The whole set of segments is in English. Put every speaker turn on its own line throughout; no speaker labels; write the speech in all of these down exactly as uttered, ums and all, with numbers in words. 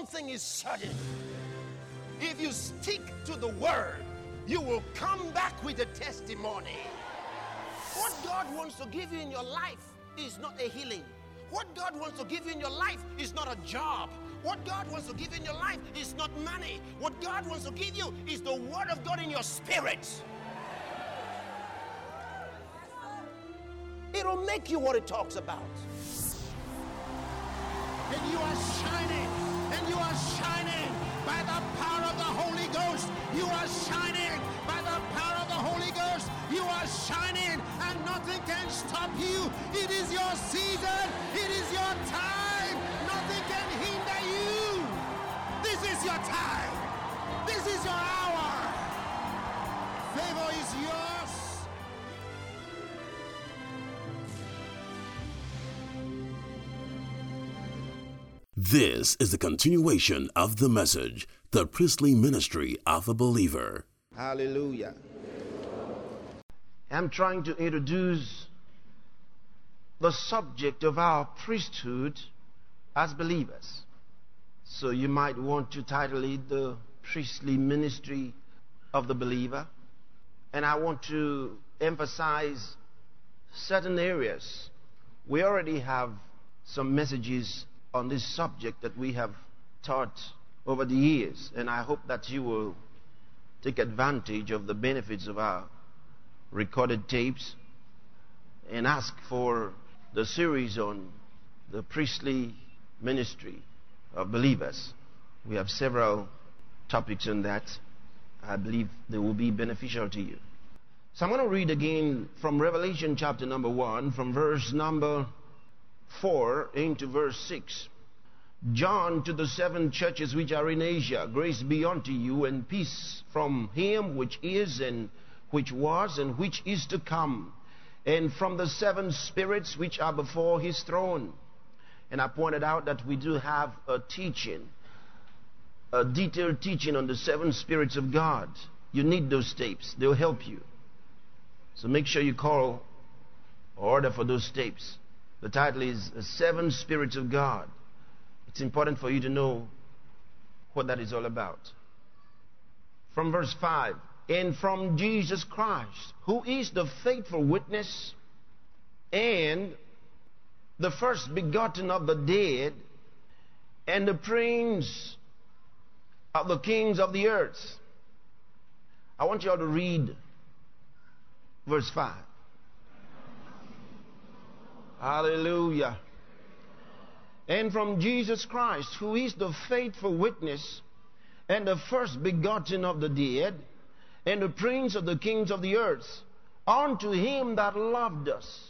one thing is certain. If you stick to the word, you will come back with a testimony. What God wants to give you in your life is not a healing. What God wants to give you in your life is not a job. What God wants to give you in your life is not money. What God wants to give you is the word of God in your spirit. It'll make you what it talks about.
And you are shining, and you are shining by the power of the Holy Ghost. You are shining by the power of the Holy Ghost. You are shining, and nothing can stop you. It is your season. It is your time. Nothing can hinder you. This is your time. This is your hour. Favor is yours.
This is the continuation of the message, the priestly ministry of a believer.
Hallelujah. I'm trying to introduce the subject of our priesthood as believers. So you might want to title it the priestly ministry of the believer. And I want to emphasize certain areas. We already have some messages on this subject that we have taught over the years, and I hope that you will take advantage of the benefits of our recorded tapes and ask for the series on the priestly ministry of believers. We have several topics on that. I believe they will be beneficial to you. So I'm going to read again from Revelation chapter number one, from verse number four into verse six. John, to the seven churches which are in Asia, grace be unto you, and peace from him which is, and which was, and which is to come, and from the seven spirits which are before his throne. And I pointed out that we do have a teaching, a detailed teaching on the seven spirits of God. You need those tapes. They'll help you. So make sure you call or order for those tapes. The title is The Seven Spirits of God. It's important for you to know what that is all about. From verse five, and from Jesus Christ, who is the faithful witness and the first begotten of the dead, and the prince of the kings of the earth. I want you all to read verse five. Hallelujah. And from Jesus Christ, who is the faithful witness and the first begotten of the dead, and the prince of the kings of the earth, unto him that loved us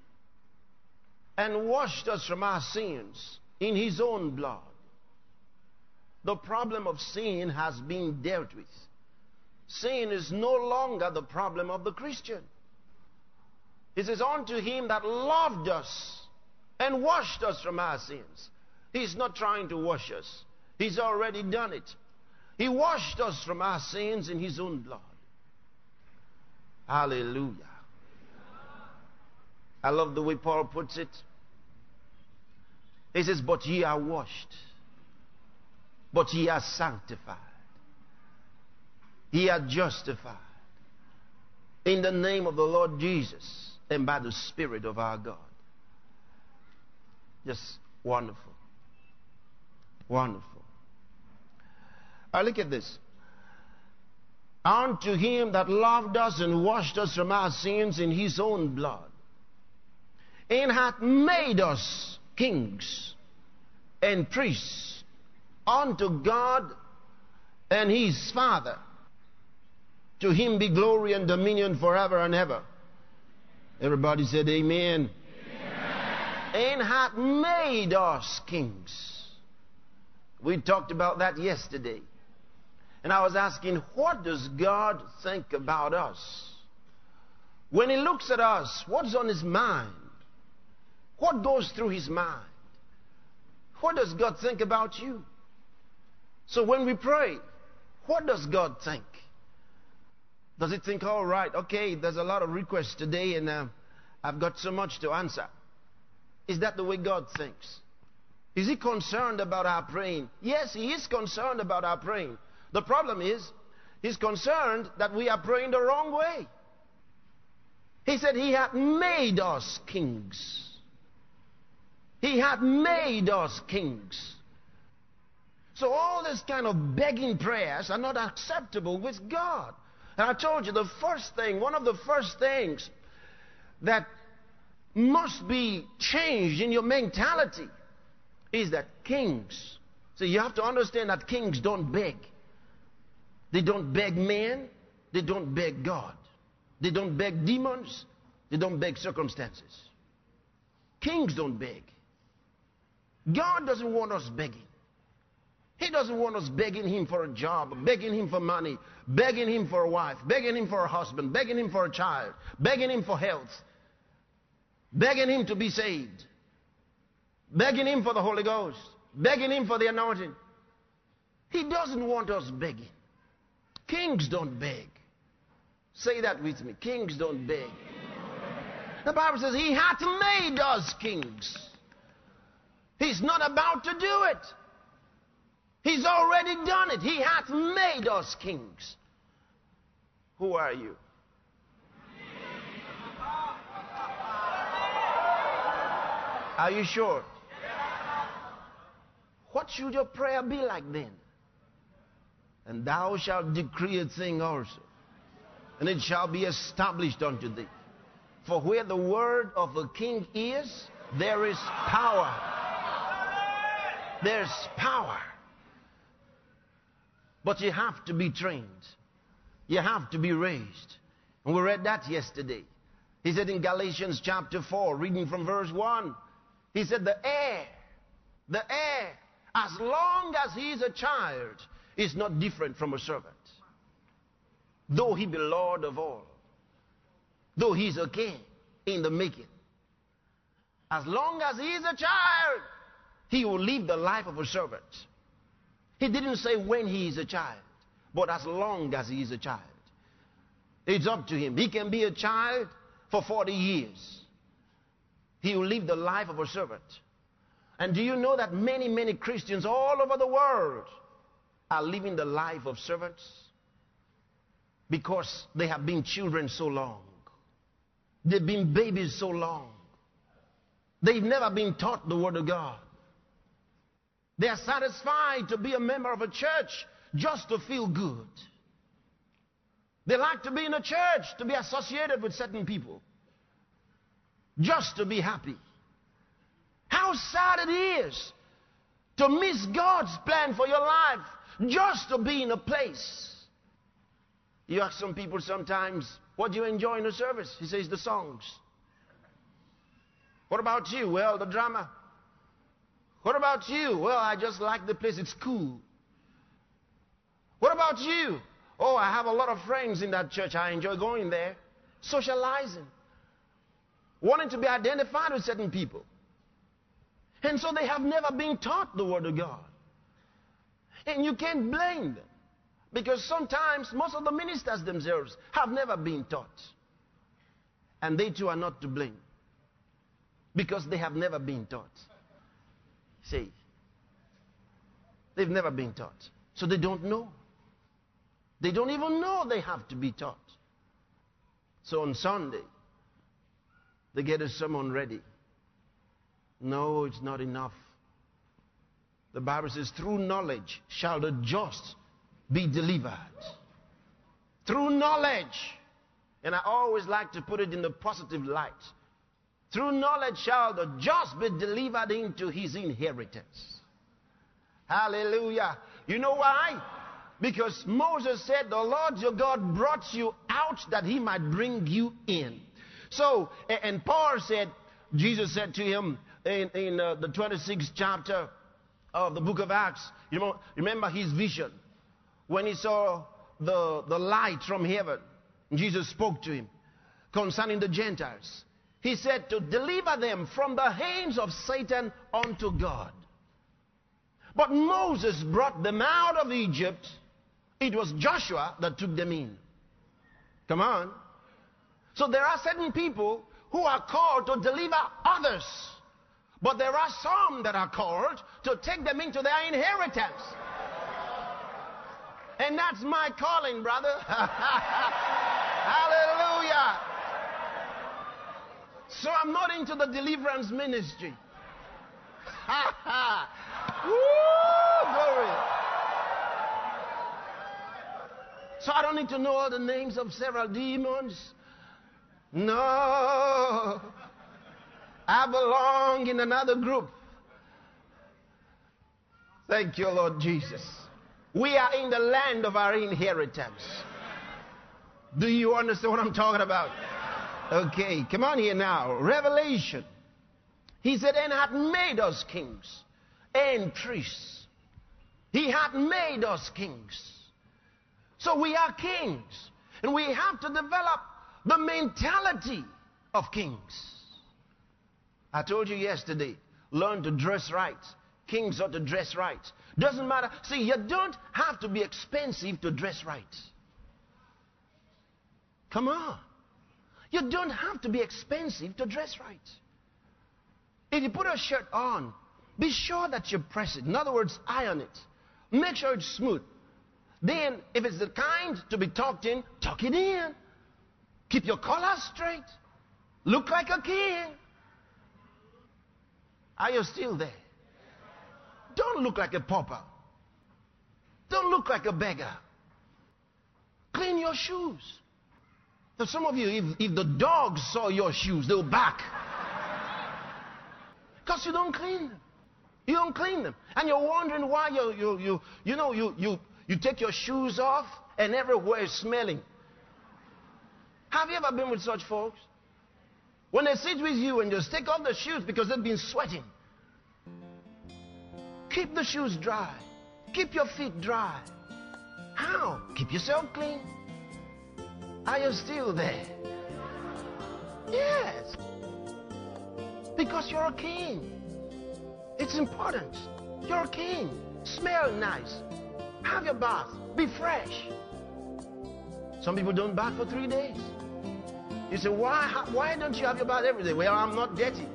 and washed us from our sins in his own blood. The problem of sin has been dealt with. Sin is no longer the problem of the Christian. It says, unto him that loved us and washed us from our sins. He's not trying to wash us. He's already done it. He washed us from our sins in his own blood. Hallelujah. I love the way Paul puts it. He says, but ye are washed, but ye are sanctified, ye are justified in the name of the Lord Jesus and by the Spirit of our God. Just wonderful. Wonderful. Now look at this. Unto him that loved us and washed us from our sins in his own blood, and hath made us kings and priests unto God and his Father. To him be glory and dominion forever and ever. Everybody said amen. And hath made us kings. We talked about that yesterday. And I was asking, what does God think about us? When he looks at us, what's on his mind? What goes through his mind? What does God think about you? So when we pray, what does God think? Does he think, all right, okay, there's a lot of requests today and uh, I've got so much to answer. Is that the way God thinks? Is he concerned about our praying? Yes, he is concerned about our praying. The problem is, he's concerned that we are praying the wrong way. He said he hath made us kings. He hath made us kings. So all this kind of begging prayers are not acceptable with God. And I told you the first thing, one of the first things that must be changed in your mentality is that kings, so you have to understand that kings don't beg. They don't beg men. They don't beg God. They don't beg demons. They don't beg circumstances. Kings don't beg. God doesn't want us begging. He doesn't want us begging him for a job, begging him for money, begging him for a wife, begging him for a husband, begging him for a child, begging him for health, begging him to be saved, begging him for the Holy Ghost, begging him for the anointing. He doesn't want us begging. Kings don't beg. Say that with me. Kings don't beg. The Bible says he hath made us kings. He's not about to do it. He's already done it. He hath made us kings. Who are you? Are you sure? What should your prayer be like then? And thou shalt decree a thing also, and it shall be established unto thee. For where the word of a king is, there is power. There's power. But you have to be trained. You have to be raised. And we read that yesterday. He said in Galatians chapter four, reading from verse one, he said the heir, the heir, as long as he is a child, is not different from a servant. Though he be Lord of all. Though he's a king in the making. As long as he is a child, he will live the life of a servant. He didn't say when he is a child, but as long as he is a child. It's up to him. He can be a child for forty years. He will live the life of a servant. And do you know that many, many Christians all over the world are living the life of servants? Because they have been children so long. They've been babies so long. They've never been taught the Word of God. They are satisfied to be a member of a church just to feel good. They like to be in a church, to be associated with certain people, just to be happy. How sad it is to miss God's plan for your life just to be in a place. You ask some people sometimes, what do you enjoy in the service? He says, the songs. What about you? Well, the drama. What about you? Well, I just like the place. It's cool. What about you? Oh, I have a lot of friends in that church. I enjoy going there. Socializing. Wanting to be identified with certain people. And so they have never been taught the Word of God. And you can't blame them. Because sometimes most of the ministers themselves have never been taught. And they too are not to blame. Because they have never been taught. See, they've never been taught. So they don't know. They don't even know they have to be taught. So on Sunday, they get a sermon ready. No, it's not enough. The Bible says, through knowledge shall the just be delivered. Through knowledge. And I always like to put it in the positive light. Through knowledge shall the just be delivered into his inheritance. Hallelujah. You know why? Because Moses said, the Lord your God brought you out that he might bring you in. So, and Paul said, Jesus said to him in, in uh, the twenty-sixth chapter of the book of Acts, you know, remember his vision. When he saw the, the light from heaven, Jesus spoke to him concerning the Gentiles. He said to deliver them from the hands of Satan unto God. But Moses brought them out of Egypt. It was Joshua that took them in. Come on. So there are certain people who are called to deliver others But there are some that are called to take them into their inheritance. And that's my calling, brother. Hallelujah. So I'm not into the deliverance ministry. Woo, glory. So I don't need to know all the names of several demons. No. I belong in another group. Thank you, Lord Jesus. We are in the land of our inheritance. Do you understand what I'm talking about? Okay, come on here now. Revelation. He said, and hath made us kings and priests. He hath made us kings. So we are kings. And we have to develop the mentality of kings. I told you yesterday, learn to dress right. Kings ought to dress right. Doesn't matter. See, you don't have to be expensive to dress right. Come on. You don't have to be expensive to dress right. If you put a shirt on, be sure that you press it. In other words, iron it. Make sure it's smooth. Then, if it's the kind to be tucked in, tuck it in. Keep your collar straight. Look like a king. Are you still there? Don't look like a pauper. Don't look like a beggar. Clean your shoes. Now, some of you, if, if the dogs saw your shoes, they'll bark. Because you don't clean them. You don't clean them. And you're wondering why you, you, you, you know, you, you, you take your shoes off and everywhere is smelling. Have you ever been with such folks? When they sit with you and just take off the shoes because they've been sweating. Keep the shoes dry. Keep your feet dry. How? Keep yourself clean. Are you still there? Yes. Because you're a king. It's important. You're a king. Smell nice. Have your bath. Be fresh. Some people don't bath for three days. You say, why, why don't you have your bath every day? Well, I'm not dirty.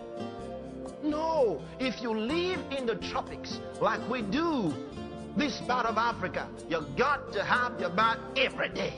No. If you live in the tropics like we do this part of Africa, you've got to have your bath every day.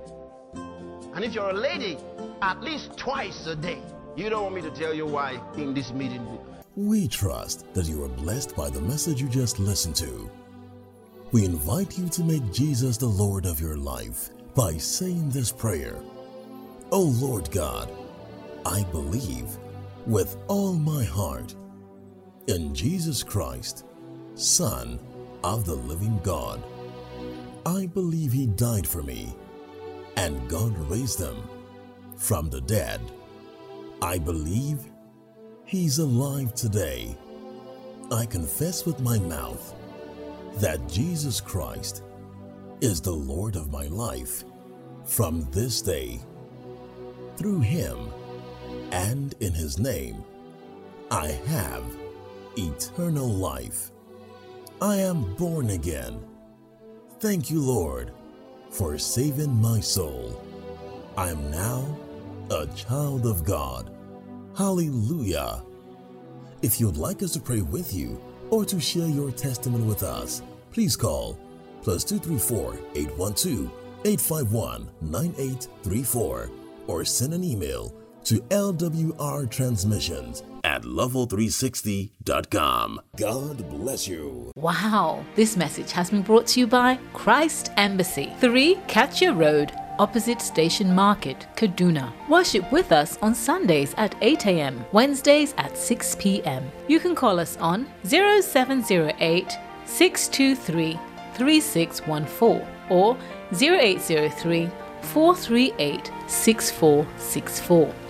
And if you're a lady, at least twice a day. You don't want me to tell you why in this meeting.
We trust that you are blessed by the message you just listened to. We invite you to make Jesus the Lord of your life by saying this prayer. Oh Lord God, I believe with all my heart in Jesus Christ, Son of the living God. I believe He died for me and God raised Him from the dead. I believe He's alive today. I confess with my mouth that Jesus Christ is the Lord of my life from this day. Through Him and in His name, I have eternal life. I am born again. Thank you, Lord, for saving my soul. I am now a child of God. Hallelujah. If you'd like us to pray with you or to share your testimony with us, please call plus two three four, eight one two, eight five one, nine eight three four or send an email to L W R transmissions at level three sixty dot com. God bless you.
Wow, this message has been brought to you by Christ Embassy, three Katya Road, opposite Station Market, Kaduna. Worship with us on Sundays at eight a.m., Wednesdays at six p.m. You can call us on zero seven zero eight, six two three, three six one four or zero eight zero three, four three eight, six four six four.